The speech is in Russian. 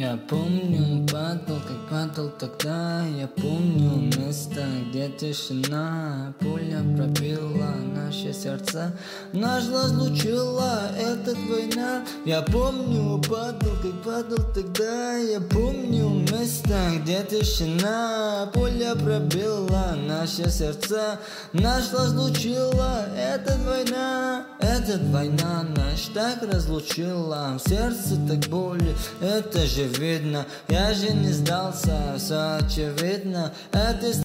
Я помню, падал, как падал тогда. Я помню место, где тишина. Пуля пробила наши сердца, нас разлучила эта война. Я помню, падал, как падал тогда. Я помню место, где тишина. Пуля пробила наши сердца, нас разлучила эта война. Эта война нас так разлучила, в сердце так боли, это же видно. Я же не сдался, все очевидно. Это